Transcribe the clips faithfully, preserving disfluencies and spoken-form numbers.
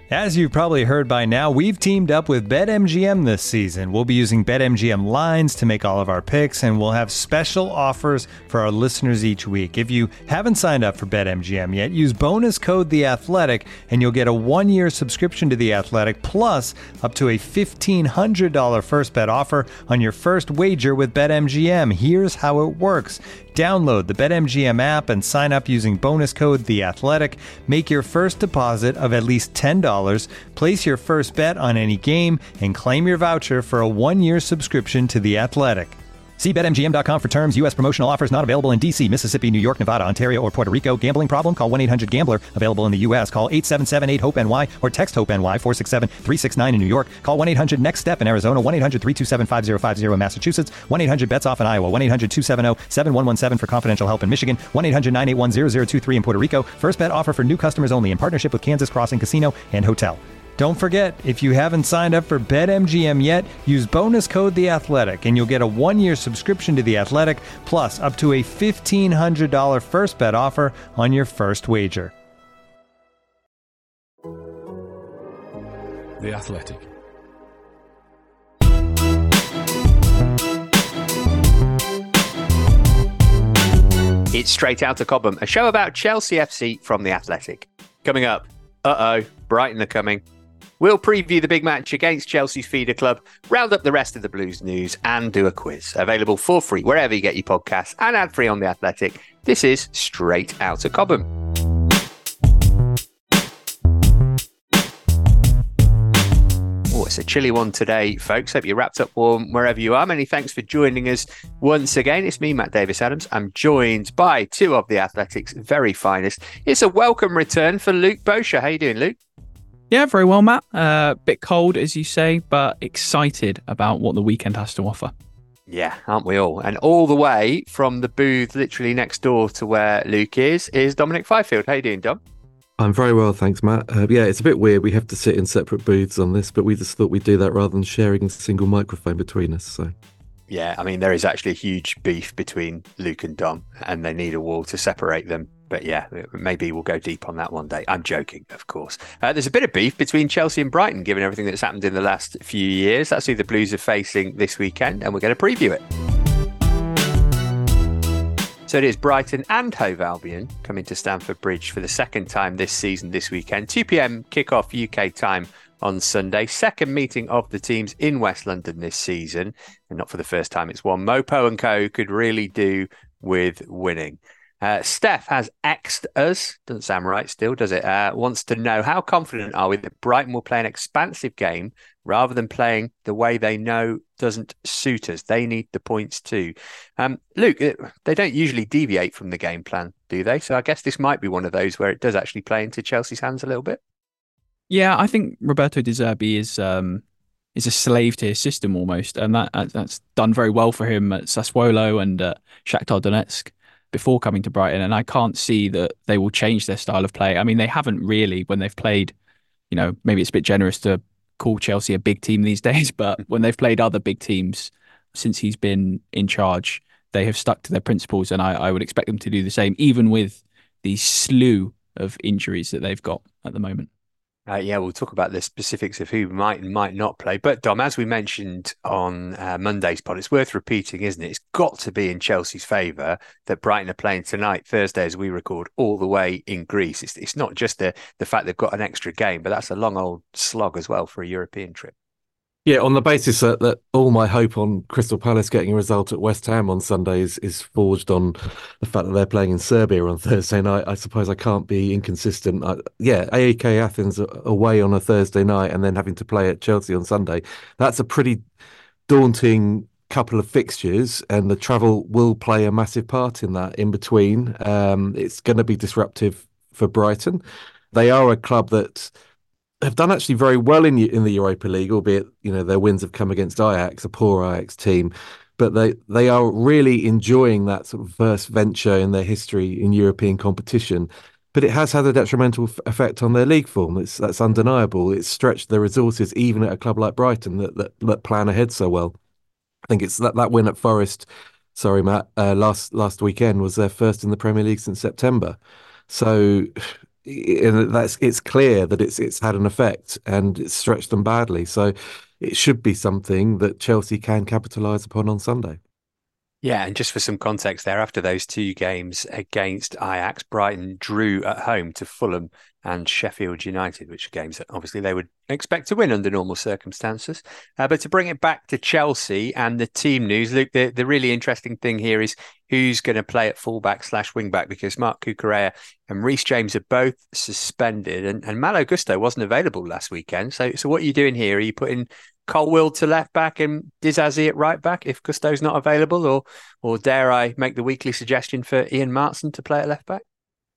As you've probably heard by now, we've teamed up with BetMGM this season. We'll be using BetMGM lines to make all of our picks, and we'll have special offers for our listeners each week. If you haven't signed up for BetMGM yet, use bonus code The Athletic, and you'll get a one-year subscription to The Athletic, plus up to a fifteen hundred dollars first bet offer on your first wager with BetMGM. Here's how it works. Download the BetMGM app and sign up using bonus code The Athletic. Make your first deposit of at least ten dollars. Place your first bet on any game and claim your voucher for a one-year subscription to The Athletic. See Bet M G M dot com for terms. U S promotional offers not available in D C, Mississippi, New York, Nevada, Ontario, or Puerto Rico. Gambling problem? Call one eight hundred gambler. Available in the U S. Call eight seven seven eight hope N Y or text HOPE-NY four six seven three six nine in New York. Call one eight hundred next step in Arizona. one eight hundred three two seven five zero five zero in Massachusetts. one eight hundred bets off in Iowa. one eight hundred two seven zero seven one one seven for confidential help in Michigan. one eight hundred nine eight one zero zero two three in Puerto Rico. First bet offer for new customers only in partnership with Kansas Crossing Casino and Hotel. Don't forget, if you haven't signed up for BetMGM yet, use bonus code The Athletic, and you'll get a one-year subscription to The Athletic, plus up to a fifteen hundred dollars first bet offer on your first wager. The Athletic. It's Straight Outta Cobham, a show about Chelsea F C from The Athletic. Coming up, uh-oh, Brighton are coming. We'll preview the big match against Chelsea's feeder club, round up the rest of the Blues news, and do a quiz. Available for free wherever you get your podcasts and ad-free on The Athletic. This is Straight Outta Cobham. Oh, it's a chilly one today, folks. Hope you're wrapped up warm wherever you are. Many thanks for joining us once again. It's me, Matt Davis-Adams. I'm joined by two of The Athletic's very finest. It's a welcome return for Luke Bosher. How you doing, Luke? Yeah, very well, Matt. A uh, bit cold, as you say, but excited about what the weekend has to offer. Yeah, aren't we all? And all the way from the booth literally next door to where Luke is, is Dominic Fifield. How you doing, Dom? I'm very well, thanks, Matt. Uh, yeah, it's a bit weird. We have to sit in separate booths on this, but we just thought we'd do that rather than sharing a single microphone between us. So, yeah, I mean, there is actually a huge beef between Luke and Dom, and they need a wall to separate them. But yeah, maybe we'll go deep on that one day. I'm joking, of course. Uh, there's a bit of beef between Chelsea and Brighton, given everything that's happened in the last few years. That's who the Blues are facing this weekend, and we're going to preview it. So it is Brighton and Hove Albion coming to Stamford Bridge for the second time this season this weekend. two p.m. kickoff U K time on Sunday. Second meeting of the teams in West London this season. And not for the first time it's one Mopo and co could really do with winning. Uh, Steph has X'd us. Doesn't sound right still, does it? Uh, wants to know, how confident are we that Brighton will play an expansive game rather than playing the way they know doesn't suit us? They need the points too. Um, Luke, they don't usually deviate from the game plan, do they? So I guess this might be one of those where it does actually play into Chelsea's hands a little bit. Yeah, I think Roberto De Zerbi is um, is a slave to his system almost, and that that's done very well for him at Sassuolo and uh, Shakhtar Donetsk before coming to Brighton, and I can't see that they will change their style of play. I mean, they haven't really when they've played, you know, maybe it's a bit generous to call Chelsea a big team these days, but when they've played other big teams since he's been in charge, they have stuck to their principles, and I, I would expect them to do the same, even with the slew of injuries that they've got at the moment. Uh, yeah, we'll talk about the specifics of who might and might not play. But Dom, as we mentioned on uh, Monday's pod, it's worth repeating, isn't it? It's got to be in Chelsea's favour that Brighton are playing tonight, Thursday, as we record, all the way in Greece. It's, it's not just the, the fact they've got an extra game, but that's a long old slog as well for a European trip. yeah, on the basis that, that all my hope on Crystal Palace getting a result at West Ham on Sunday is, is forged on the fact that they're playing in Serbia on Thursday night, I suppose I can't be inconsistent. I, yeah, A E K Athens away on a Thursday night and then having to play at Chelsea on Sunday. That's a pretty daunting couple of fixtures, and the travel will play a massive part in that in between. Um, it's going to be disruptive for Brighton. They are a club that have done actually very well in in the Europa League, albeit, you know, their wins have come against Ajax, a poor Ajax team. But they, they are really enjoying that sort of first venture in their history in European competition. But it has had a detrimental f- effect on their league form. It's, that's undeniable. It's stretched their resources even at a club like Brighton that, that, that plan ahead so well. I think it's that, that win at Forest, sorry, Matt, uh, last last weekend was their first in the Premier League since September. So and that's it's clear that it's it's had an effect and it's stretched them badly. So it should be something that Chelsea can capitalise upon on Sunday. Yeah, and just for some context there, after those two games against Ajax, Brighton drew at home to Fulham and Sheffield United, which are games that obviously they would expect to win under normal circumstances. Uh, but to bring it back to Chelsea and the team news, Luke, the, the really interesting thing here is who's going to play at fullback slash wingback, because Marc Cucurella and Reece James are both suspended, and, and Malo Gusto wasn't available last weekend. So, so what are you doing here? Are you putting Colwill to left back and Disasi at right back if Gusto's not available, or or dare I make the weekly suggestion for Ian Martson to play at left back?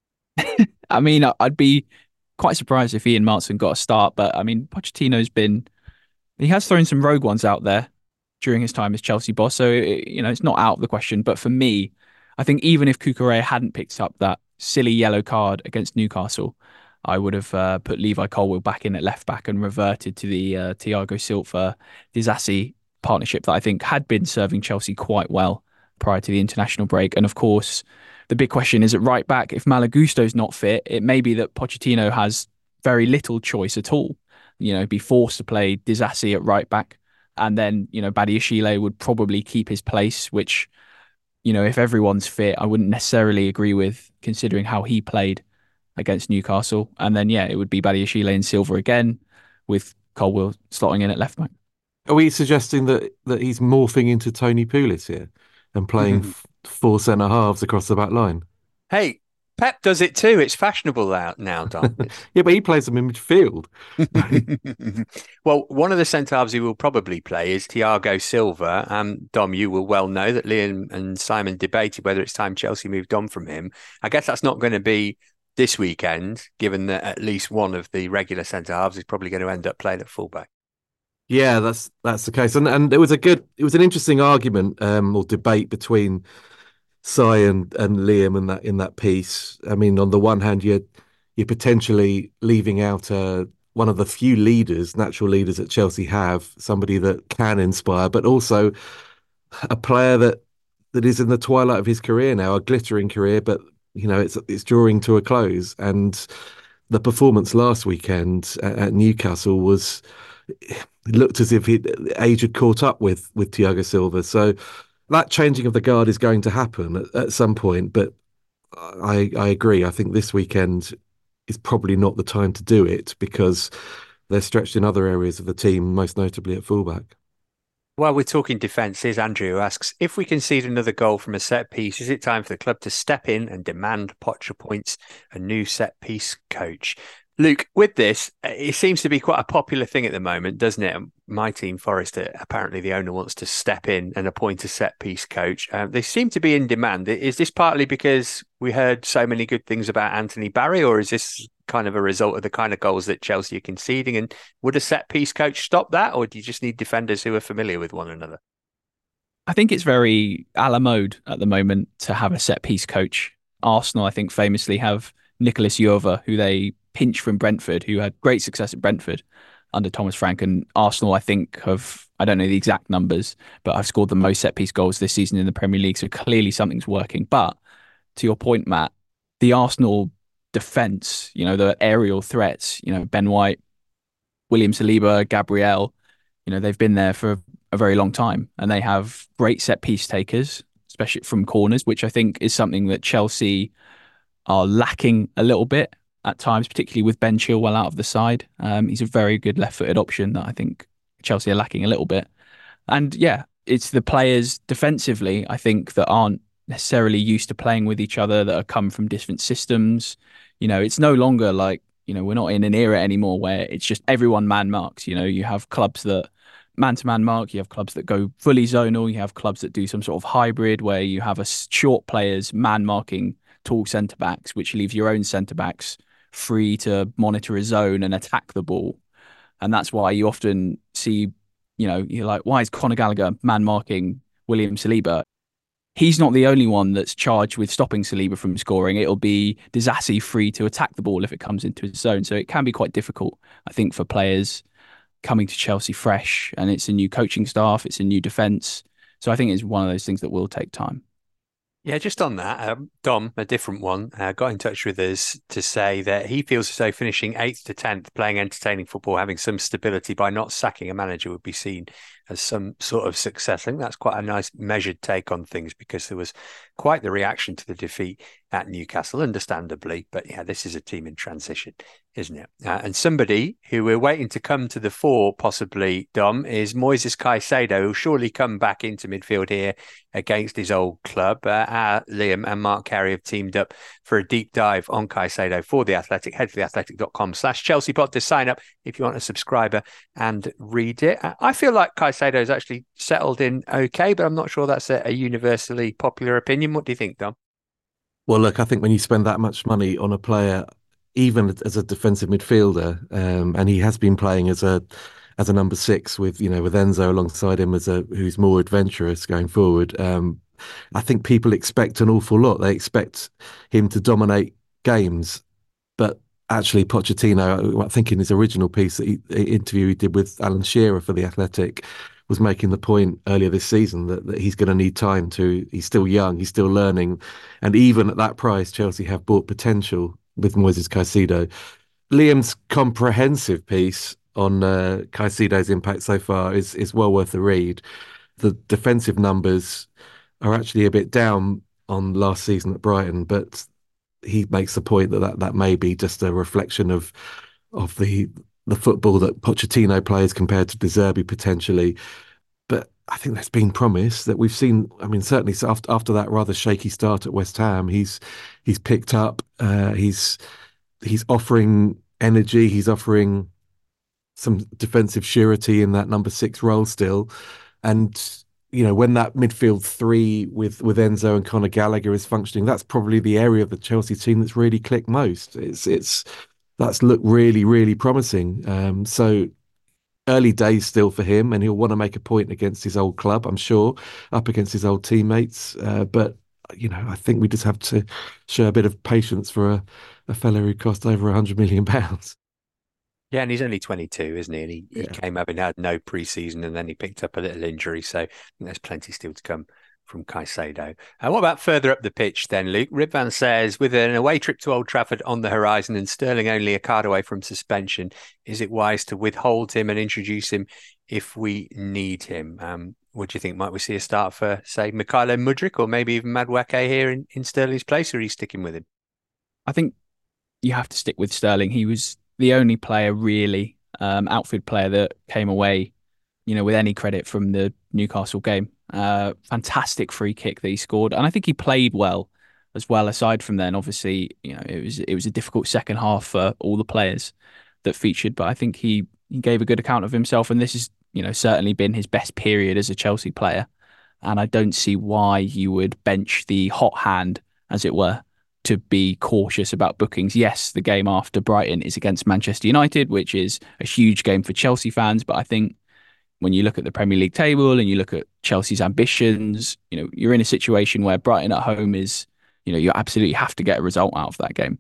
I mean, I'd be quite surprised if Ian Martson got a start, but I mean, Pochettino's been, he has thrown some rogue ones out there during his time as Chelsea boss, so it, you know, it's not out of the question. But for me, I think even if Cucurella hadn't picked up that silly yellow card against Newcastle, I would have uh, put Levi Colwill back in at left back and reverted to the uh, Thiago Silva Disasi partnership that I think had been serving Chelsea quite well prior to the international break. And of course, the big question is at right back. If Malo Gusto's not fit, it may be that Pochettino has very little choice at all. You know, be forced to play Disasi at right back, and then you know Badiashile would probably keep his place, which, you know, if everyone's fit, I wouldn't necessarily agree with, considering how he played against Newcastle. And then, yeah, it would be Badiashile and Silva again, with Colwill slotting in at left back. Are we suggesting that that he's morphing into Tony Pulis here and playing Mm-hmm. f- four centre halves across the back line? Hey, Pep does it too. It's fashionable out now, Dom. Yeah, but he plays them in midfield. Well, one of the centre halves he will probably play is Thiago Silva. Um, Dom, you will well know that Liam and Simon debated whether it's time Chelsea moved on from him. I guess that's not going to be this weekend, given that at least one of the regular centre halves is probably going to end up playing at fullback. Yeah, that's that's the case, and and it was a good, it was an interesting argument um, or debate between Sai and, and Liam in that in that piece. I mean, on the one hand, you're you're potentially leaving out uh, one of the few leaders, natural leaders that Chelsea have, somebody that can inspire, but also a player that that is in the twilight of his career now, a glittering career, but you know it's it's drawing to a close. And the performance last weekend at, at Newcastle was, it looked as if he, age had caught up with with Thiago Silva. So that changing of the guard is going to happen at, at some point. But I I agree. I think this weekend is probably not the time to do it because they're stretched in other areas of the team, most notably at fullback. While we're talking defence, here's Andrew who asks, if we concede another goal from a set piece, is it time for the club to step in and demand Poch appoints a new set piece coach? Luke, with this, it seems to be quite a popular thing at the moment, doesn't it? My team, Forest, apparently the owner wants to step in and appoint a set piece coach. Um, they seem to be in demand. Is this partly because we heard so many good things about Anthony Barry, or is this kind of a result of the kind of goals that Chelsea are conceding? And would a set piece coach stop that, or do you just need defenders who are familiar with one another? I think it's very a la mode at the moment to have a set piece coach. Arsenal, I think, famously have Nicolas Jover, who they pinch from Brentford, who had great success at Brentford under Thomas Frank. And Arsenal, I think, have, I don't know the exact numbers, but I've scored the most set piece goals this season in the Premier League. So clearly something's working. But to your point, Matt, the Arsenal defence, you know, the aerial threats, you know, Ben White, William Saliba, Gabriel, you know, they've been there for a very long time, and they have great set piece takers, especially from corners, which I think is something that Chelsea are lacking a little bit at times, particularly with Ben Chilwell out of the side. Um, he's a very good left-footed option that I think Chelsea are lacking a little bit. And yeah, it's the players defensively, I think, that aren't necessarily used to playing with each other, that have come from different systems. You know, it's no longer like, you know, we're not in an era anymore where it's just everyone man marks. You know, you have clubs that man-to-man mark, you have clubs that go fully zonal, you have clubs that do some sort of hybrid where you have a short players man marking tall centre-backs, which leaves your own centre-backs free to monitor a zone and attack the ball. And that's why you often see, you know, you're like, why is Conor Gallagher man marking William Saliba? He's not the only one that's charged with stopping Saliba from scoring. It'll be Disasi free to attack the ball if it comes into his zone. So it can be quite difficult, I think, for players coming to Chelsea fresh, and it's a new coaching staff, it's a new defence. So I think it's one of those things that will take time. Yeah, just on that, um, Dom, a different one, uh, got in touch with us to say that he feels as though finishing eighth to tenth, playing entertaining football, having some stability by not sacking a manager would be seen as some sort of success. I think that's quite a nice measured take on things, because there was quite the reaction to the defeat at Newcastle, understandably. But yeah, this is a team in transition, isn't it? Uh, and somebody who we're waiting to come to the fore, possibly, Dom, is Moises Caicedo, who'll surely come back into midfield here against his old club. Uh, uh, Liam and Mark Carey have teamed up for a deep dive on Caicedo for The Athletic. Head to theathletic.com slash Chelsea pod to sign up if you want a subscriber and read it. I feel like Caicedo has actually settled in okay, but I'm not sure that's a, a universally popular opinion. What do you think, Dom? Well, look, I think when you spend that much money on a player, even as a defensive midfielder, um, and he has been playing as a as a number six with you know with Enzo alongside him as a who's more adventurous going forward. Um, I think people expect an awful lot. They expect him to dominate games, but actually, Pochettino, I think in his original piece, that he, interview he did with Alan Shearer for The Athletic, was making the point earlier this season that, that he's going to need time to. He's still young, he's still learning, and even at that price, Chelsea have bought potential with Moises Caicedo. Liam's comprehensive piece on uh, Caicedo's impact so far is is well worth a read. The defensive numbers are actually a bit down on last season at Brighton, but he makes the point that that, that may be just a reflection of of the the football that Pochettino plays compared to De Zerbi potentially. But I think there's been promise that we've seen. I mean, certainly after after that rather shaky start at West Ham, he's he's picked up. Uh, he's he's offering energy. He's offering some defensive surety in that number six role still, and you know, when that midfield three with with Enzo and Conor Gallagher is functioning, that's probably the area of the Chelsea team that's really clicked most. It's it's that's looked really really promising. Um, so early days still for him, and he'll want to make a point against his old club, I'm sure, up against his old teammates. Uh, but you know, I think we just have to show a bit of patience for a, a fellow who cost over a hundred million pounds. Yeah, and he's only twenty-two, isn't he? And he, Yeah. he came up and had no pre-season, and then he picked up a little injury. So I think there's plenty still to come from Caicedo. And what about further up the pitch then, Luke? Ribvan says, with an away trip to Old Trafford on the horizon and Sterling only a card away from suspension, is it wise to withhold him and introduce him if we need him? Um, what do you think? Might we see a start for, say, Mykhailo Mudryk or maybe even Madueke here in, in Sterling's place, or are you sticking with him? I think you have to stick with Sterling. He was the only player really, um, outfield player that came away, you know, with any credit from the Newcastle game. Uh, fantastic free kick that he scored, and I think he played well as well. Aside from then, obviously, you know, it was it was a difficult second half for all the players that featured, but I think he he gave a good account of himself, and this has, you know, certainly been his best period as a Chelsea player. And I don't see why you would bench the hot hand, as it were, to be cautious about bookings. Yes, the game after Brighton is against Manchester United, which is a huge game for Chelsea fans. But I think when you look at the Premier League table and you look at Chelsea's ambitions, you know, you're in a situation where Brighton at home is, you know, you absolutely have to get a result out of that game.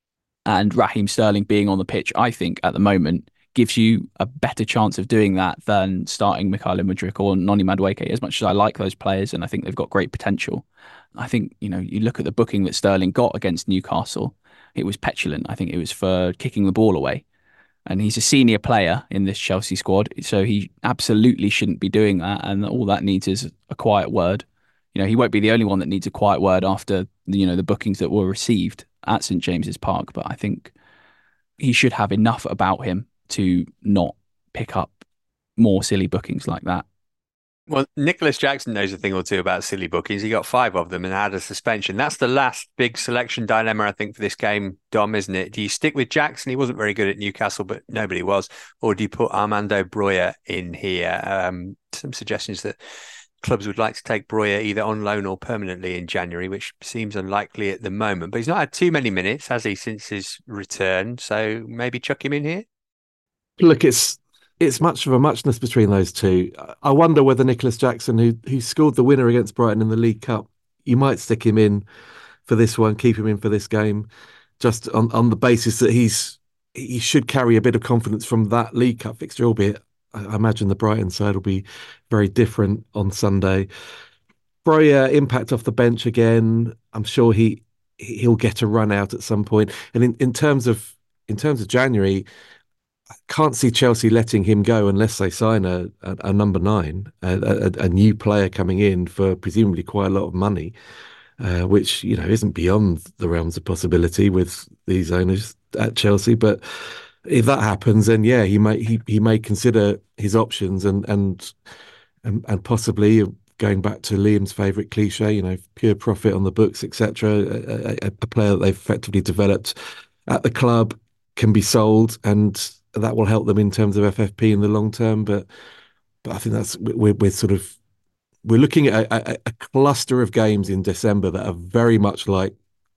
And Raheem Sterling being on the pitch, I think at the moment gives you a better chance of doing that than starting Mykhailo Mudryk or Noni Madueke. As much as I like those players and I think they've got great potential, I think, you know, you look at the booking that Sterling got against Newcastle, it was petulant. I think it was for kicking the ball away. And he's a senior player in this Chelsea squad, so he absolutely shouldn't be doing that. And all that needs is a quiet word. You know, he won't be the only one that needs a quiet word after, you know, the bookings that were received at St James's Park. But I think he should have enough about him to not pick up more silly bookings like that. Well, Nicholas Jackson knows a thing or two about silly bookings. He got five of them and had a suspension. That's the last big selection dilemma, I think, for this game, Dom, isn't it? Do you stick with Jackson? He wasn't very good at Newcastle, but nobody was. Or do you put Armando Broja in here? Um, some suggestions that clubs would like to take Broja either on loan or permanently in January, which seems unlikely at the moment. But he's not had too many minutes, has he, since his return? So maybe chuck him in here? Look, it's it's much of a muchness between those two. I wonder whether Nicholas Jackson, who who scored the winner against Brighton in the League Cup, you might stick him in for this one, keep him in for this game, just on, on the basis that he's he should carry a bit of confidence from that League Cup fixture, albeit I imagine the Brighton side will be very different on Sunday. Breuer impact off the bench again. I'm sure he he'll get a run out at some point. And in, in terms of in terms of January, I can't see Chelsea letting him go unless they sign a, a, a number nine, a, a, a new player coming in for presumably quite a lot of money, uh, which you know isn't beyond the realms of possibility with these owners at Chelsea. But if that happens, then yeah, he may he, he may consider his options and and and, and possibly, going back to Liam's favourite cliche, you know, pure profit on the books, et cetera. A, a, a player that they've effectively developed at the club can be sold, and that will help them in terms of F F P in the long term. But but I think that's we're we're sort of we're looking at a, a, a cluster of games in December that are very much like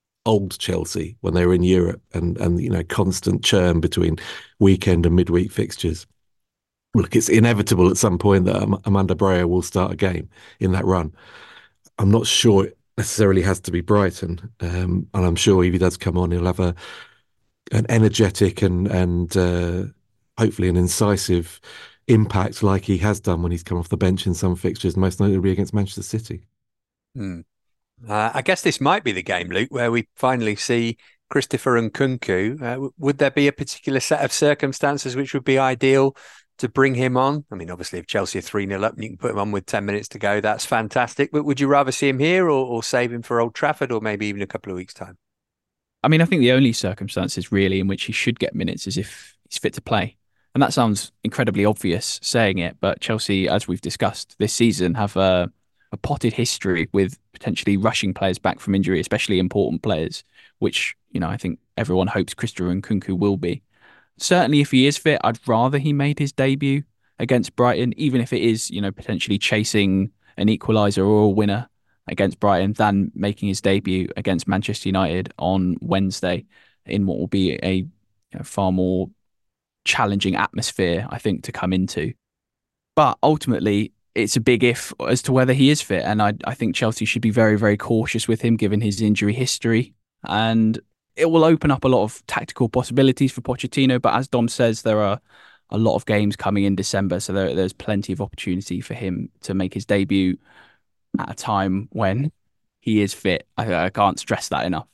old Chelsea when they were in Europe, and and you know constant churn between weekend and midweek fixtures. Look, it's inevitable at some point that Amanda Breuer will start a game in that run. I'm not sure it necessarily has to be Brighton, um, and I'm sure if he does come on, he'll have a an energetic and and uh, hopefully an incisive impact like he has done when he's come off the bench in some fixtures, most notably against Manchester City. Hmm. Uh, I guess this might be the game, Luke, where we finally see Christopher Nkunku. Uh, would there be a particular set of circumstances which would be ideal to bring him on? I mean, obviously, if Chelsea are three nil up and you can put him on with ten minutes to go, that's fantastic. But would you rather see him here or, or save him for Old Trafford or maybe even a couple of weeks' time? I mean, I think the only circumstances really in which he should get minutes is if he's fit to play. And that sounds incredibly obvious saying it, but Chelsea, as we've discussed this season, have a, a potted history with potentially rushing players back from injury, especially important players, which, you know, I think everyone hopes Christopher Nkunku will be. Certainly, if he is fit, I'd rather he made his debut against Brighton, even if it is, you know, potentially chasing an equaliser or a winner against Brighton, than making his debut against Manchester United on Wednesday in what will be a you know, far more challenging atmosphere, I think, to come into. But ultimately, it's a big if as to whether he is fit. And I, I think Chelsea should be very, very cautious with him, given his injury history. And it will open up a lot of tactical possibilities for Pochettino. But as Dom says, there are a lot of games coming in December. So there, there's plenty of opportunity for him to make his debut at a time when he is fit. I, I can't stress that enough.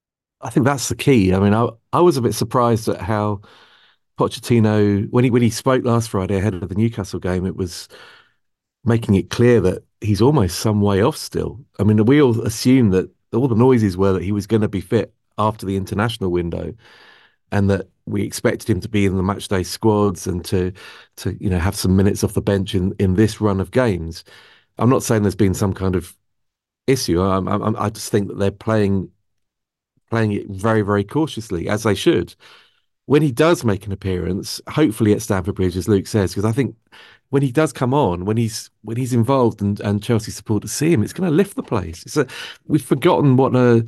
I think that's the key. I mean, I, I was a bit surprised at how Pochettino, when he when he spoke last Friday ahead of the Newcastle game, it was making it clear that he's almost some way off still. I mean, we all assumed that all the noises were that he was going to be fit after the international window, and that we expected him to be in the matchday squads and to to you know have some minutes off the bench in, in this run of games. I'm not saying there's been some kind of issue. I, I, I just think that they're playing playing it very, very cautiously, as they should. When he does make an appearance, hopefully at Stamford Bridge, as Luke says, because I think when he does come on, when he's when he's involved and, and Chelsea supporters see him, it's going to lift the place. It's a, we've forgotten what a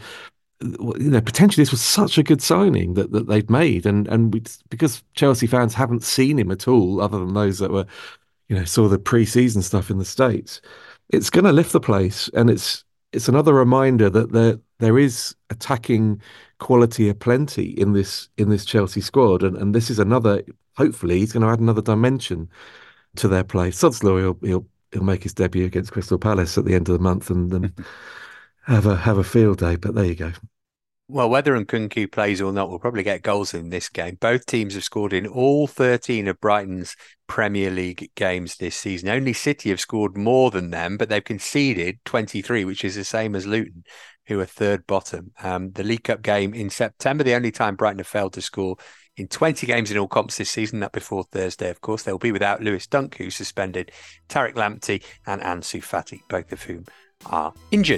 you know potentially this was such a good signing that, that they'd made, and and we, because Chelsea fans haven't seen him at all, other than those that were you know saw the pre-season stuff in the States, it's going to lift the place, and it's it's another reminder that there there is attacking quality aplenty in this in this Chelsea squad, and, and this is another. Hopefully, he's going to add another dimension to their play. Sodslaw, he'll, he'll he'll make his debut against Crystal Palace at the end of the month, and then have a have a field day. But there you go. Well, whether Nkunku plays or not, we'll probably get goals in this game. Both teams have scored in all thirteen of Brighton's Premier League games this season. Only City have scored more than them, but they've conceded twenty-three, which is the same as Luton, who are third bottom. Um, the League Cup game in September, the only time Brighton have failed to score in twenty games in all comps this season, that before Thursday, of course. They'll be without Lewis Dunk, who's suspended, Tariq Lamptey and Ansu Fati, both of whom are injured.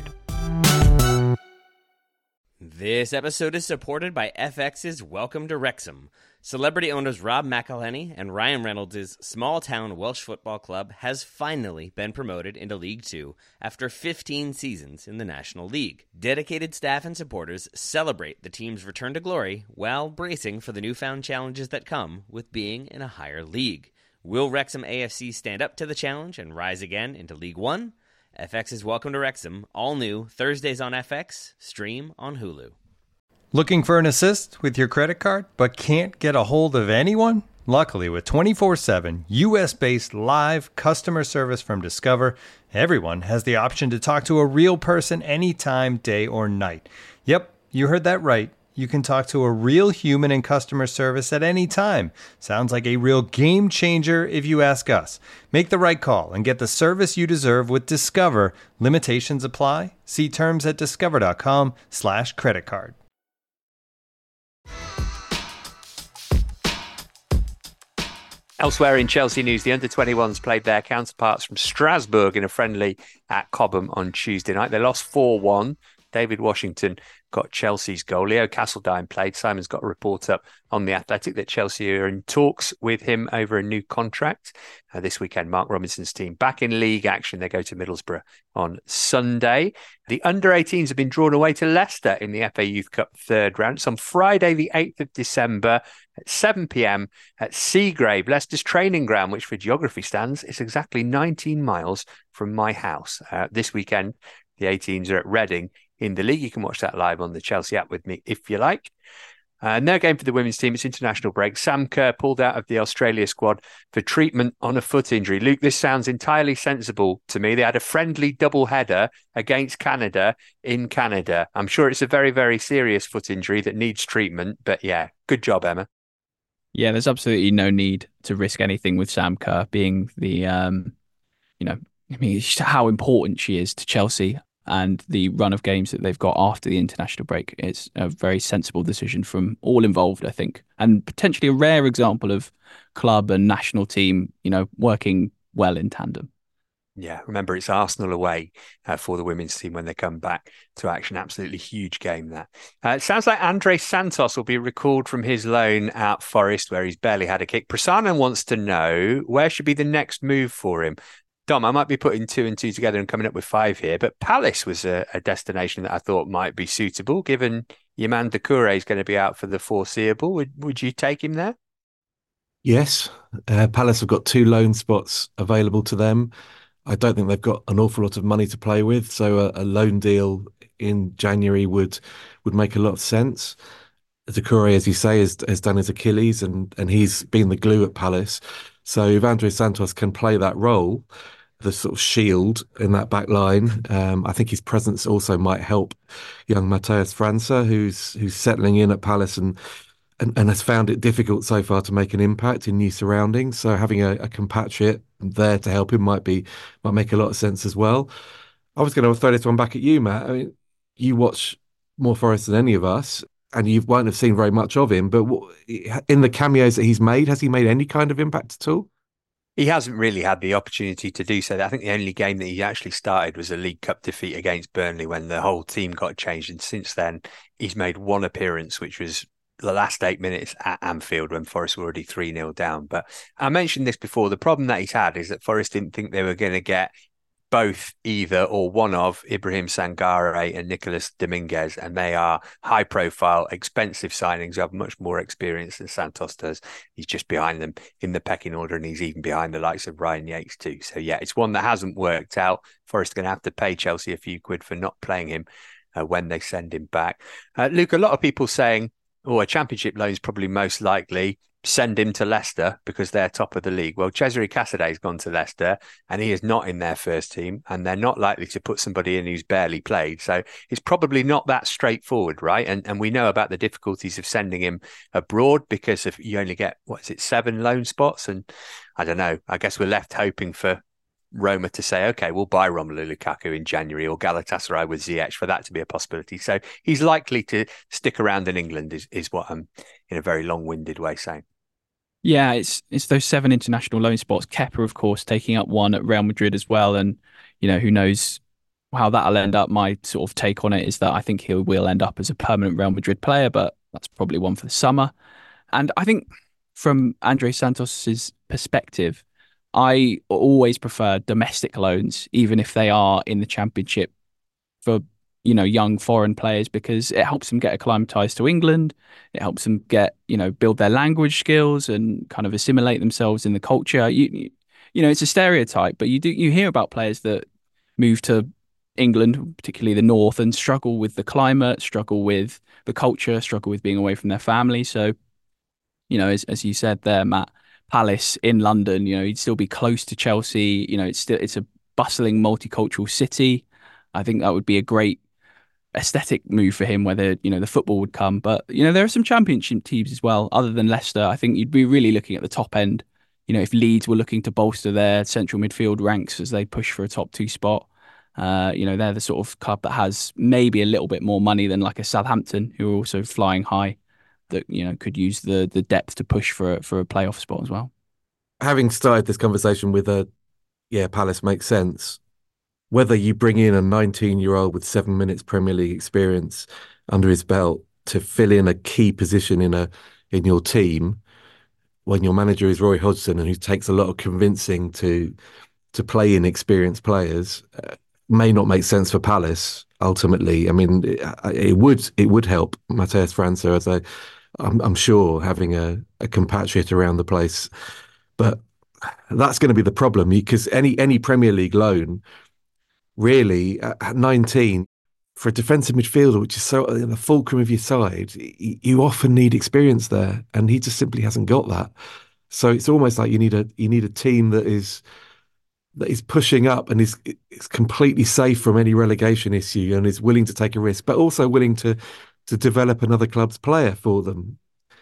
This episode is supported by F X's Welcome to Wrexham. Celebrity owners Rob McElhenney and Ryan Reynolds' small-town Welsh football club has finally been promoted into League Two after fifteen seasons in the National League. Dedicated staff and supporters celebrate the team's return to glory while bracing for the newfound challenges that come with being in a higher league. Will Wrexham A F C stand up to the challenge and rise again into League One? F X's Welcome to Wrexham, all new, Thursdays on F X, stream on Hulu. Looking for an assist with your credit card, but can't get a hold of anyone? Luckily, with twenty-four seven U S-based live customer service from Discover, everyone has the option to talk to a real person anytime, day or night. Yep, you heard that right. You can talk to a real human in customer service at any time. Sounds like a real game changer if you ask us. Make the right call and get the service you deserve with Discover. Limitations apply. See terms at discover.com slash credit card. Elsewhere in Chelsea news, the under twenty-ones played their counterparts from Strasbourg in a friendly at Cobham on Tuesday night. They lost four one. David Washington got Chelsea's goal. Leo Castledine played. Simon's got a report up on The Athletic that Chelsea are in talks with him over a new contract. Uh, this weekend, Mark Robinson's team back in league action. They go to Middlesbrough on Sunday. The under eighteens have been drawn away to Leicester in the F A Youth Cup third round. It's on Friday, the eighth of December at seven p.m. at Seagrave, Leicester's training ground, which for geography stands is exactly nineteen miles from my house. Uh, this weekend, the eighteens are at Reading in the league. You can watch that live on the Chelsea app with me if you like. Uh, no game for the women's team. It's international break. Sam Kerr pulled out of the Australia squad for treatment on a foot injury. Luke, this sounds entirely sensible to me. They had a friendly double header against Canada in Canada. I'm sure it's a very, very serious foot injury that needs treatment. But yeah, good job, Emma. Yeah, there's absolutely no need to risk anything with Sam Kerr being the, um, you know, I mean, it's just how important she is to Chelsea. And the run of games that they've got after the international break is a very sensible decision from all involved, I think, and potentially a rare example of club and national team, you know, working well in tandem. Yeah, remember it's Arsenal away uh, for the women's team when they come back to action. Absolutely huge game that. Uh, it sounds like Andrey Santos will be recalled from his loan at Forest, where he's barely had a kick. Prasanna wants to know where should be the next move for him. Dom, I might be putting two and two together and coming up with five here, but Palace was a, a destination that I thought might be suitable, given Yaman Doucouré is going to be out for the foreseeable. Would would you take him there? Yes. Uh, Palace have got two loan spots available to them. I don't think they've got an awful lot of money to play with, so a, a loan deal in January would would make a lot of sense. Doucouré, as you say, has, has done his Achilles, and, and he's been the glue at Palace. So if Andrey Santos can play that role, the sort of shield in that back line, um, I think his presence also might help young Matheus França, who's who's settling in at Palace and, and and has found it difficult so far to make an impact in new surroundings. So having a, a compatriot there to help him might be might make a lot of sense as well. I was going to throw this one back at you, Matt. I mean, you watch more Forest than any of us, and you won't have seen very much of him. But what, in the cameos that he's made, has he made any kind of impact at all? He hasn't really had the opportunity to do so. I think the only game that he actually started was a League Cup defeat against Burnley when the whole team got changed. And since then, he's made one appearance, which was the last eight minutes at Anfield when Forest were already three nil down. But I mentioned this before. The problem that he's had is that Forest didn't think they were going to get both either or one of Ibrahim Sangare and Nicolas Dominguez, and they are high profile, expensive signings who have much more experience than Santos does. He's just behind them in the pecking order, and he's even behind the likes of Ryan Yates too. So yeah, it's one that hasn't worked out. Forest are going to have to pay Chelsea a few quid for not playing him uh, when they send him back. Uh, Luke, a lot of people saying, oh, a championship loan is probably most likely. Send him to Leicester because they're top of the league. Well, Cesare Casadei's gone to Leicester and he is not in their first team, and they're not likely to put somebody in who's barely played. So it's probably not that straightforward, right? And and we know about the difficulties of sending him abroad because if you only get, what is it, seven loan spots? And I don't know, I guess we're left hoping for Roma to say, okay, we'll buy Romelu Lukaku in January, or Galatasaray with Ziyech for that to be a possibility. So he's likely to stick around in England is, is what I'm in a very long-winded way saying. Yeah, it's it's those seven international loan spots. Kepa, of course, taking up one at Real Madrid as well. And, you know, who knows how that'll end up. My sort of take on it is that I think he will end up as a permanent Real Madrid player, but that's probably one for the summer. And I think from Andrey Santos's perspective, I always prefer domestic loans, even if they are in the Championship, for, you know, young foreign players, because it helps them get acclimatized to England. It helps them get, you know, build their language skills and kind of assimilate themselves in the culture. You, you, you know, it's a stereotype, but you do you hear about players that move to England, particularly the north, and struggle with the climate, struggle with the culture, struggle with being away from their family. So you know, as, as you said there, Matt, Palace in London, you know, he'd still be close to Chelsea. You know, it's still it's a bustling multicultural city. I think that would be a great aesthetic move for him, whether, you know, the football would come. But, you know, there are some championship teams as well, other than Leicester. I think you'd be really looking at the top end. You know, if Leeds were looking to bolster their central midfield ranks as they push for a top two spot, uh, you know, they're the sort of club that has maybe a little bit more money than like a Southampton, who are also flying high, that, you know, could use the the depth to push for a, for a playoff spot as well. Having started this conversation with a, yeah, Palace makes sense. Whether you bring in a nineteen-year-old with seven minutes Premier League experience under his belt to fill in a key position in a in your team, when your manager is Roy Hodgson and who takes a lot of convincing to to play in experienced players, uh, may not make sense for Palace ultimately. I mean, it, it would it would help Matheus França, as I, I'm, I'm sure, having a, a compatriot around the place, but that's going to be the problem, because any any Premier League loan, really, at nineteen, for a defensive midfielder, which is so the fulcrum of your side, you often need experience there, and he just simply hasn't got that. So it's almost like you need a you need a team that is that is pushing up and is is completely safe from any relegation issue and is willing to take a risk, but also willing to to develop another club's player for them.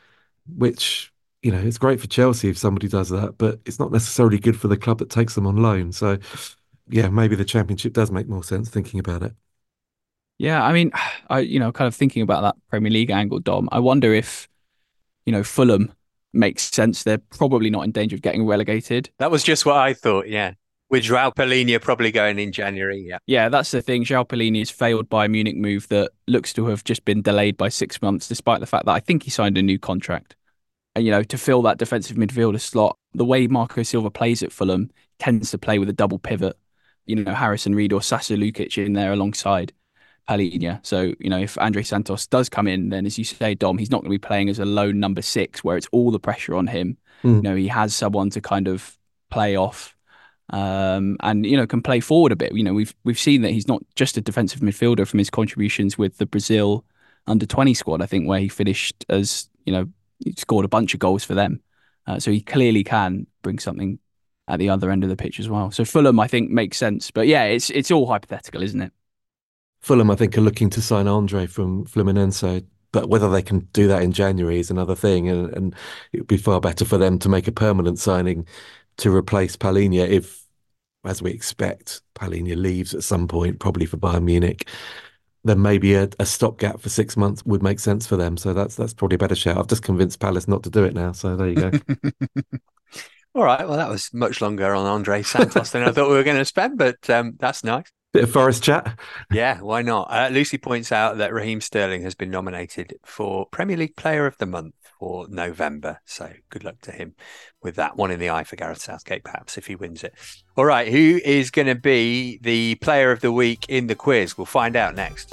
Which, you know, it's great for Chelsea if somebody does that, but it's not necessarily good for the club that takes them on loan. So, yeah, maybe the Championship does make more sense thinking about it. Yeah, I mean, I you know, kind of thinking about that Premier League angle, Dom, I wonder if, you know, Fulham makes sense. They're probably not in danger of getting relegated. That was just what I thought, yeah. With João Palhinha probably going in January, yeah. Yeah, that's the thing. João Palhinha's failed Bayern Munich move that looks to have just been delayed by six months, despite the fact that I think he signed a new contract. And, you know, to fill that defensive midfielder slot, the way Marco Silva plays at Fulham tends to play with a double pivot. You know, Harrison Reed or Sasa Lukic in there alongside Palhinha. So, you know, if Andre Santos does come in, then as you say, Dom, he's not going to be playing as a lone number six where it's all the pressure on him. Mm. You know, he has someone to kind of play off. Um, and, you know, can play forward a bit. You know, we've we've seen that he's not just a defensive midfielder from his contributions with the Brazil under twenty squad, I think, where he finished as, you know, he scored a bunch of goals for them. Uh, so he clearly can bring something at the other end of the pitch as well. So Fulham, I think, makes sense. But yeah, it's it's all hypothetical, isn't it? Fulham, I think, are looking to sign Andre from Fluminense, but whether they can do that in January is another thing. And, and it would be far better for them to make a permanent signing to replace Palhinha if, as we expect, Palhinha leaves at some point, probably for Bayern Munich. Then maybe a, a stopgap for six months would make sense for them. So that's that's probably a better shout. I've just convinced Palace not to do it now. So there you go. All right. Well, that was much longer on Andre Santos than I thought we were going to spend, but um, that's nice. Bit of Forest chat. Yeah, why not? Uh, Lucy points out that Raheem Sterling has been nominated for Premier League Player of the Month for November. So good luck to him with that one in the eye for Gareth Southgate, perhaps, if he wins it. All right. Who is going to be the Player of the Week in the quiz? We'll find out next.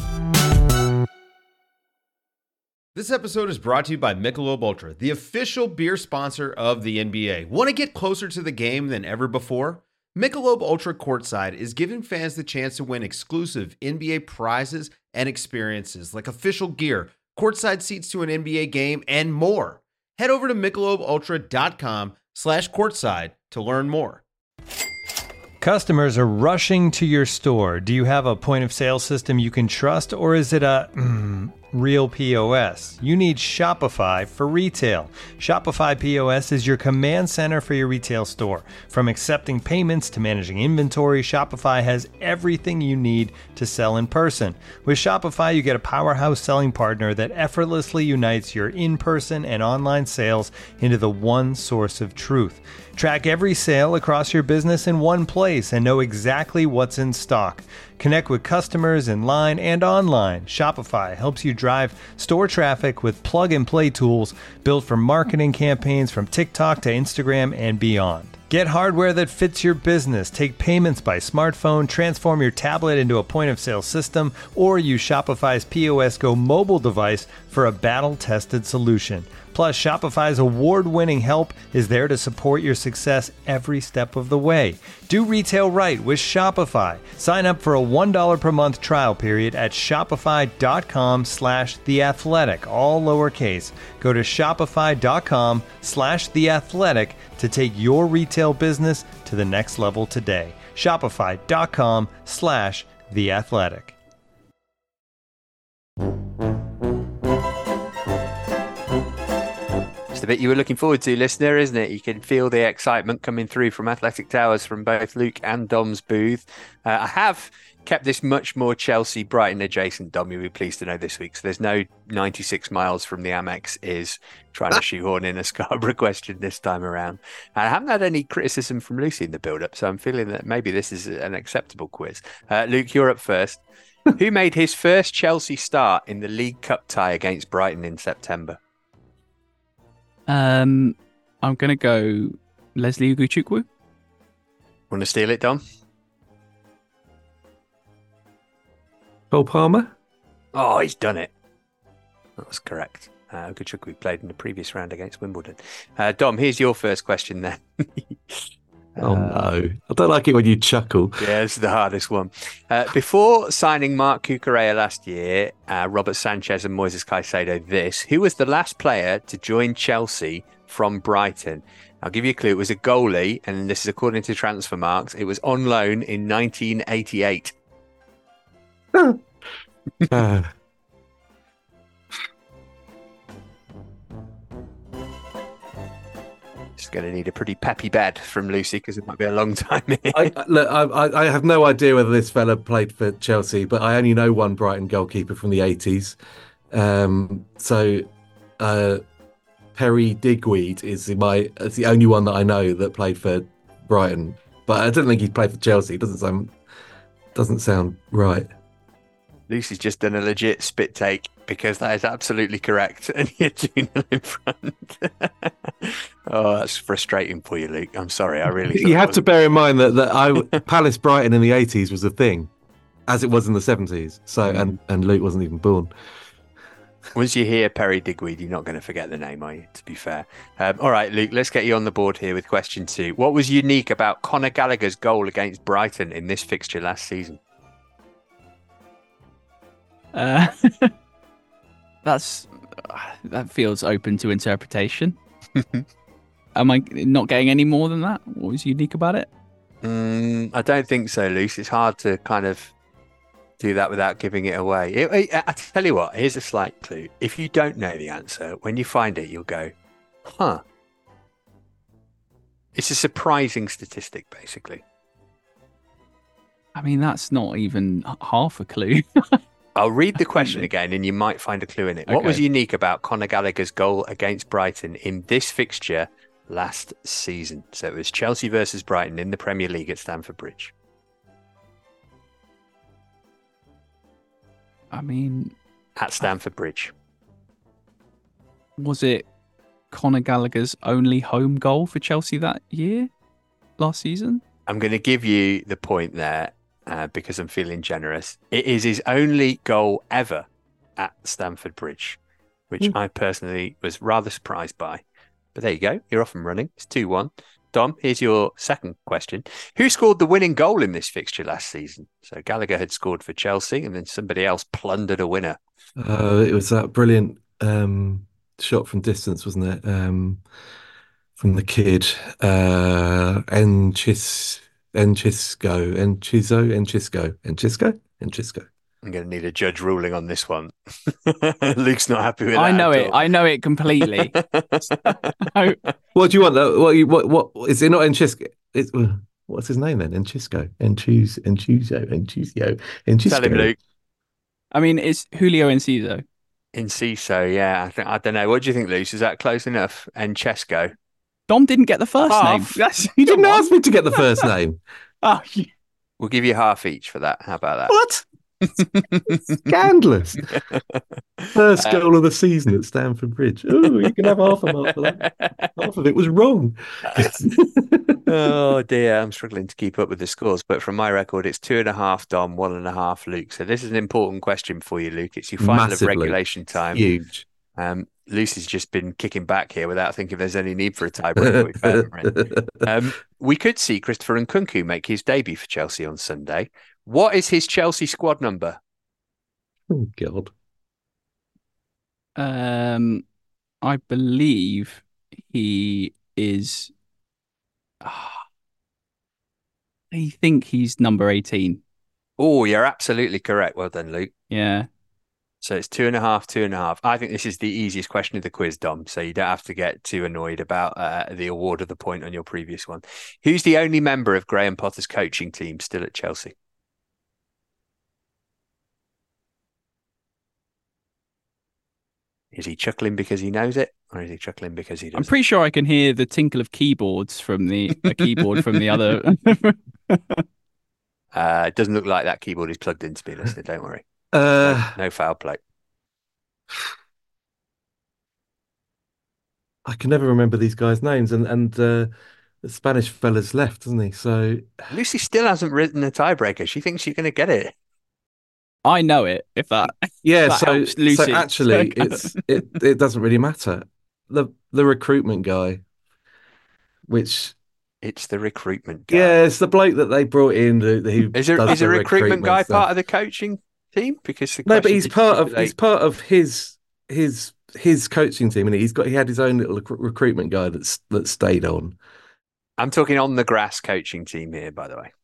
This episode is brought to you by Michelob Ultra, the official beer sponsor of the N B A. Want to get closer to the game than ever before? Michelob Ultra Courtside is giving fans the chance to win exclusive N B A prizes and experiences like official gear, courtside seats to an N B A game, and more. Head over to michelobultra.com slash courtside to learn more. Customers are rushing to your store. Do you have a point of sale system you can trust, or is it a mm, real P O S? You need Shopify for retail. Shopify P O S is your command center for your retail store. From accepting payments to managing inventory, Shopify has everything you need to sell in person. With Shopify, you get a powerhouse selling partner that effortlessly unites your in-person and online sales into the one source of truth. Track every sale across your business in one place and know exactly what's in stock. Connect with customers in line and online. Shopify helps you drive store traffic with plug-and-play tools built for marketing campaigns from TikTok to Instagram and beyond. Get hardware that fits your business. Take payments by smartphone, transform your tablet into a point-of-sale system, or use Shopify's P O S Go mobile device for a battle-tested solution. Plus, Shopify's award-winning help is there to support your success every step of the way. Do retail right with Shopify. Sign up for a one dollar per month trial period at shopify.com slash theathletic, all lowercase. Go to shopify.com slash theathletic to take your retail business to the next level today. Shopify.com slash theathletic. The bit you were looking forward to, listener, isn't it? You can feel the excitement coming through from Athletic Towers from both Luke and Dom's booth. Uh, I have kept this much more Chelsea Brighton adjacent, Dom. You'll be pleased to know this week. So there's no ninety-six miles from the Amex is trying to shoehorn in a Scarborough question this time around. And I haven't had any criticism from Lucy in the build-up, so I'm feeling that maybe this is an acceptable quiz. Uh, Luke, you're up first. Who made his first Chelsea start in the League Cup tie against Brighton in September? Um, I'm going to go Leslie Ugochukwu. Want to steal it, Dom? Cole Palmer? Oh, he's done it. That was correct. Uh, Ugochukwu played in the previous round against Wimbledon. Uh, Dom, here's your first question then. Oh, no. I don't like it when you chuckle. Yeah, this is the hardest one. Uh, before signing Mark Cucurella last year, uh, Robert Sanchez and Moises Caicedo this, who was the last player to join Chelsea from Brighton? I'll give you a clue. It was a goalie, and this is according to Transfermarkt. It was on loan in nineteen eighty-eight. uh, It's going to need a pretty peppy bed from Lucy because it might be a long time here. I, look, I, I have no idea whether this fella played for Chelsea, but I only know one Brighton goalkeeper from the eighties. Um, so uh, Perry Digweed is my is the only one that I know that played for Brighton, but I don't think he played for Chelsea. It doesn't sound doesn't sound right. Lucy's just done a legit spit take because that is absolutely correct, and you're two nil in front. Oh, that's frustrating for you, Luke. I'm sorry. I really. You have to bear in mind that that I Palace Brighton in the eighties was a thing, as it was in the seventies. So, and and Luke wasn't even born. Once you hear Perry Digweed, you're not going to forget the name, are you? To be fair. Um, all right, Luke. Let's get you on the board here with question two. What was unique about Conor Gallagher's goal against Brighton in this fixture last season? Uh, that's that feels open to interpretation. Am I not getting any more than that? What was unique about it? Mm, I don't think so, Luce. It's hard to kind of do that without giving it away. It, it, I tell you what, here's a slight clue. If you don't know the answer, when you find it, you'll go, huh. It's a surprising statistic, basically. I mean, that's not even half a clue. I'll read the question again and you might find a clue in it. Okay. What was unique about Conor Gallagher's goal against Brighton in this fixture last season? So it was Chelsea versus Brighton in the Premier League at Stamford Bridge. I mean... At Stamford Bridge. Was it Conor Gallagher's only home goal for Chelsea that year? Last season? I'm going to give you the point there. Uh, because I'm feeling generous. It is his only goal ever at Stamford Bridge, which mm. I personally was rather surprised by. But there you go. You're off and running. It's two one. Dom, here's your second question. Who scored the winning goal in this fixture last season? So Gallagher had scored for Chelsea and then somebody else plundered a winner. Uh, it was that brilliant um, shot from distance, wasn't it? Um, from the kid. Uh, Enchis... Enchisco, Enchizo, Enchisco, Enchisco, Enchisco. I'm going to need a judge ruling on this one. Luke's not happy with that. I know it. All. I know it completely. No. What do you want? Though? What? What? What is it? Not Enchisco. It's what's his name then? Enchisco, Enchus, Enchuzo, Enchusio, Enchisco. Tell him, Luke. I mean, it's Julio Enciso. Enciso, yeah. I think I don't know. What do you think, Luce? Is that close enough? Encesco. Dom didn't get the first half. name. That's, you didn't ask me to get the first name. Oh, yeah. We'll give you half each for that. How about that? What? Scandalous. First goal of the season at Stamford Bridge. Oh, you can have half a mark for that. Half of it was wrong. Oh dear, I'm struggling to keep up with the scores. But from my record, it's two and a half Dom, one and a half Luke. So this is an important question for you, Luke. It's your final Massively. of regulation time. Huge. Um, Lucy's just been kicking back here without thinking there's any need for a tiebreaker. um, we could see Christopher Nkunku make his debut for Chelsea on Sunday. What is his Chelsea squad number? Oh, God. Um, I believe he is. ah, I think he's number eighteen. Oh, you're absolutely correct. Well done, Luke. Yeah. So it's two and a half, two and a half. I think this is the easiest question of the quiz, Dom. So you don't have to get too annoyed about uh, the award of the point on your previous one. Who's the only member of Graham Potter's coaching team still at Chelsea? Is he chuckling because he knows it, or is he chuckling because he doesn't? I'm pretty sure I can hear the tinkle of keyboards from the a keyboard from the other. uh, it doesn't look like that keyboard is plugged in, to be honest. Don't worry. Uh, no, no foul play. I can never remember these guys' names, and and uh, the Spanish fella's left, doesn't he? So Lucy still hasn't written a tiebreaker. She thinks she's going to get it. I know it. If that, yeah. that so helps Lucy. so actually, it's it it doesn't really matter. The the recruitment guy, which it's the recruitment guy. Yeah, it's the bloke that they brought in. Who is there is the a recruitment, recruitment guy stuff. part of the coaching team? Because no, but he's part of he's part of his his his coaching team, and he's got he had his own little recruitment guy that's that stayed on. I'm talking on the grass coaching team here, by the way.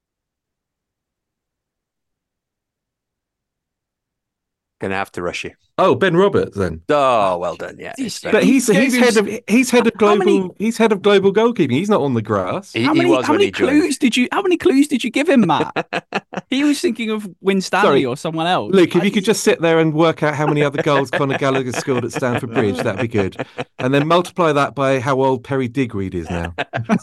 Gonna have to rush you. Oh, Ben Roberts then. Oh, well done. Yeah, but he's he's head of he's head of global many, he's head of global goalkeeping. He's not on the grass. He, how many, he was how when many he clues joined. did you? How many clues did you give him, Matt? He was thinking of Winstanley Sorry. or someone else. Luke, if I you just... could just sit there and work out how many other goals Conor Gallagher scored at Stamford Bridge, that'd be good. And then multiply that by how old Perry Digweed is now.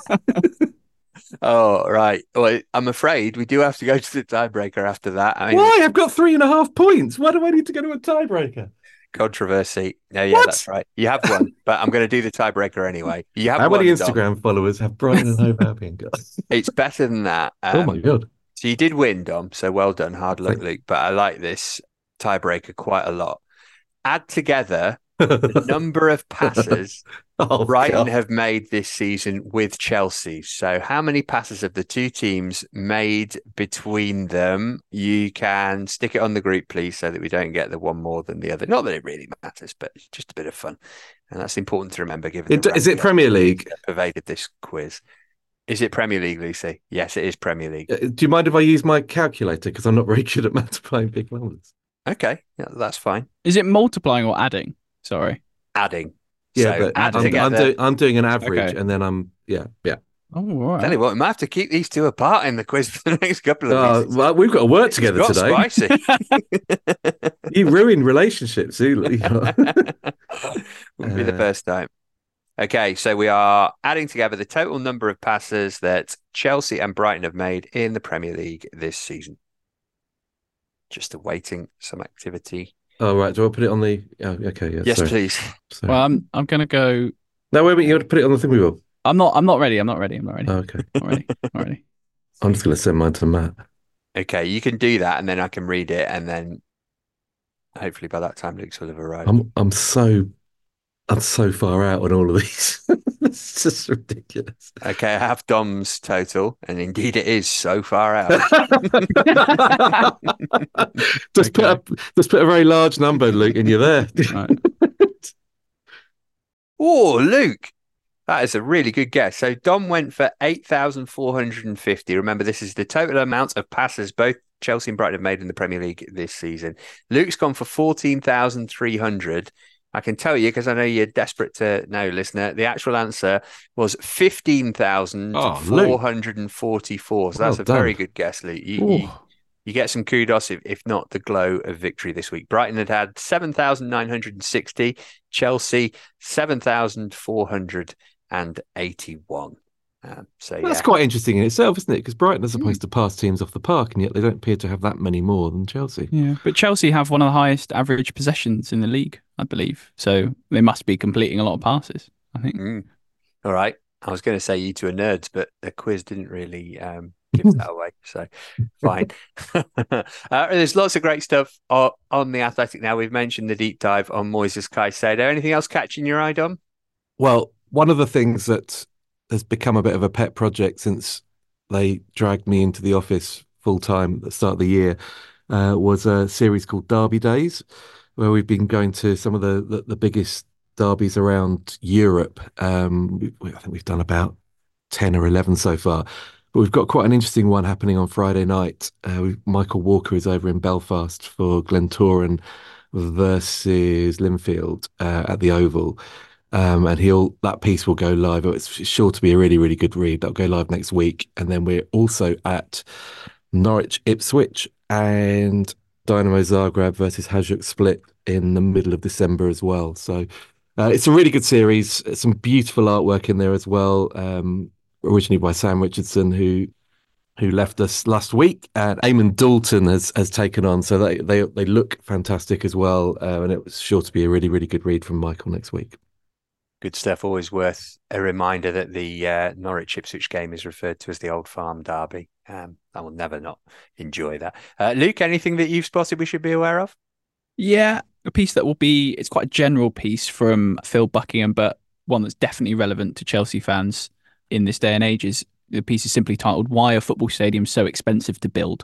Oh, right. Well, I'm afraid we do have to go to the tiebreaker after that. I mean, why? I've got three and a half points. Why do I need to go to a tiebreaker? Controversy. No, yeah, what? That's right. You have one, but I'm going to do the tiebreaker anyway. You have how one, many Instagram Dom. followers have Brighton and Hove Albion got? It's better than that. Um, oh my God. So you did win, Dom. So well done. Hard luck, Luke. But I like this tiebreaker quite a lot. Add together the number of passes oh, Brighton God. have made this season with Chelsea. So how many passes have the two teams made between them? You can stick it on the group, please, so that we don't get the one more than the other. Not that it really matters, but it's just a bit of fun. And that's important to remember. Given it, is it Premier League? Pervaded this quiz. Is it Premier League, Lucy? Yes, it is Premier League. Uh, do you mind if I use my calculator? Because I'm not very good at multiplying big numbers. Okay, yeah, that's fine. Is it multiplying or adding? Sorry. Adding. Yeah, so but I'm, I'm, do, I'm doing an average, okay. and then I'm yeah, yeah. Oh, all right. Tell you what, we might have to keep these two apart in the quiz for the next couple of uh, weeks. Well, we've got to work it's together got today. Spicy. You ruin relationships, Wouldn't be the first time. Okay, so we are adding together the total number of passes that Chelsea and Brighton have made in the Premier League this season. Just awaiting some activity. Oh, right. Do I put it on the... Oh, okay, yeah. Yes, sorry. please. Sorry. Well, I'm I'm going to go... No, wait a minute. You have to put it on the thing we will. I'm not I'm not ready. I'm not ready. I'm not ready. Oh, okay. Not ready. Not ready. I'm just going to send mine to Matt. Okay, you can do that, and then I can read it, and then hopefully by that time Luke's will have arrived. I'm I'm so I'm so far out on all of these. It's just ridiculous. Okay, I have Dom's total, and indeed it is so far out. just Okay. put a just put a very large number, Luke, and you're there. Right. Oh, Luke, that is a really good guess. So Dom went for eight thousand four hundred fifty. Remember, this is the total amount of passes both Chelsea and Brighton have made in the Premier League this season. Luke's gone for fourteen thousand three hundred. I can tell you, because I know you're desperate to know, listener, the actual answer was fifteen thousand four hundred forty-four. Oh, so that's well a very done. good guess, Luke. You, you, you get some kudos, if, if not the glow of victory this week. Brighton had had seven thousand nine hundred sixty, Chelsea seven thousand four hundred eighty-one. Um, so Well, that's yeah. quite interesting in itself, isn't it? Because Brighton are supposed mm. to pass teams off the park, and yet they don't appear to have that many more than Chelsea. Yeah, but Chelsea have one of the highest average possessions in the league, I believe. So they must be completing a lot of passes, I think. Mm. All right. I was going to say you two are nerds, but the quiz didn't really um, give that away. So fine. uh, there's lots of great stuff on, on The Athletic now. We've mentioned the deep dive on Moises Caicedo. Anything else catching your eye, Dom? Well, one of the things that has become a bit of a pet project since they dragged me into the office full time at the start of the year uh, was a series called Derby Days, where we've been going to some of the, the, the biggest derbies around Europe. Um, we, I think we've done about ten or eleven so far. But we've got quite an interesting one happening on Friday night. Uh, Michael Walker is over in Belfast for Glentoran versus Linfield uh, at the Oval. Um, and he'll that piece will go live. It's sure to be a really, really good read. That'll go live next week. And then we're also at Norwich Ipswich and Dynamo Zagreb versus Hajduk Split in the middle of December as well. So uh, it's a really good series. Some beautiful artwork in there as well. Um, originally by Sam Richardson, who who left us last week, and Eamon Dalton has has taken on. So they they they look fantastic as well. Uh, and it was sure to be a really, really good read from Michael next week. Good stuff. Always worth a reminder that the uh, Norwich Ipswich game is referred to as the Old Farm Derby. Um, I will never not enjoy that. Uh, Luke, anything that you've spotted we should be aware of? Yeah, a piece that will be, it's quite a general piece from Phil Buckingham, but one that's definitely relevant to Chelsea fans in this day and age. Is the piece is simply titled, "Why Are Football Stadiums So Expensive to Build?"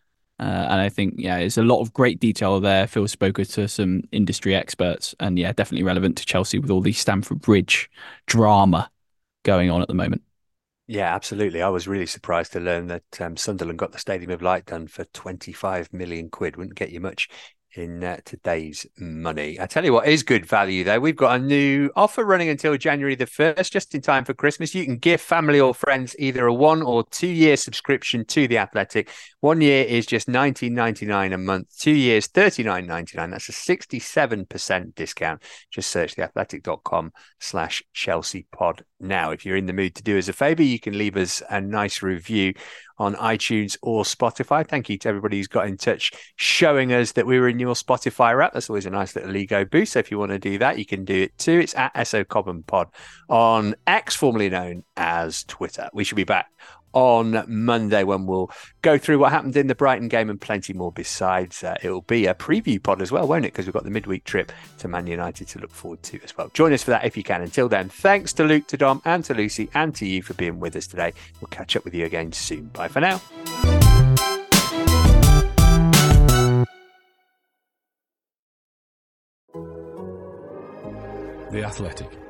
Uh, and I think, yeah, there's a lot of great detail there. Phil spoke to some industry experts, and yeah, definitely relevant to Chelsea with all the Stamford Bridge drama going on at the moment. Yeah, absolutely. I was really surprised to learn that um, Sunderland got the Stadium of Light done for twenty-five million quid. Wouldn't get you much in uh, today's money. I tell you what is good value though. We've got a new offer running until January the first, just in time for Christmas. You can give family or friends either a one or two year subscription to The Athletic. One year is just nineteen ninety-nine a month. Two years, thirty-nine ninety-nine. That's a sixty-seven percent discount. Just search theathletic.com slash Chelsea pod now. If you're in the mood to do us a favour, you can leave us a nice review on iTunes or Spotify. Thank you to everybody who's got in touch showing us that we were in your Spotify app. That's always a nice little ego boost. So if you want to do that, you can do it too. It's at S O Cobham Pod on X, formerly known as Twitter. We should be back on Monday when we'll go through what happened in the Brighton game and plenty more besides. Uh, it'll be a preview pod as well, won't it? Because we've got the midweek trip to Man United to look forward to as well. Join us for that if you can. Until then, thanks to Luke, to Dom, and to Lucy, and to you for being with us today. We'll catch up with you again soon. Bye for now. The Athletic.